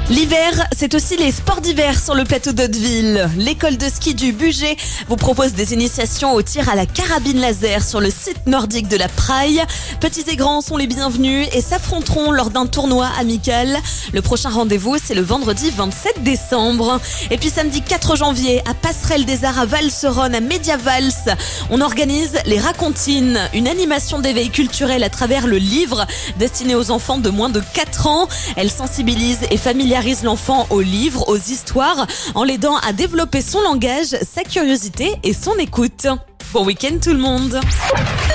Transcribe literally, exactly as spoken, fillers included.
L'hiver, c'est aussi les sports d'hiver sur le plateau d'Hauteville. L'école de ski du Bugey vous propose des initiations au tir à la carabine laser sur le site nordique de la Praille. Petits et grands sont les bienvenus et s'affronteront lors d'un tournoi amical. Le prochain rendez-vous, c'est le vendredi vingt-sept décembre. Et puis samedi quatre janvier, à Passerelle des Arts à Valseronne, à Mediavals, on organise les Racontines, une animation d'éveil culturel à travers le livre destiné aux enfants de moins de quatre ans. Elle sensibilise et familiarise l'enfant aux livres, aux histoires, en l'aidant à développer son langage, sa curiosité et son écoute. Bon week-end tout le monde!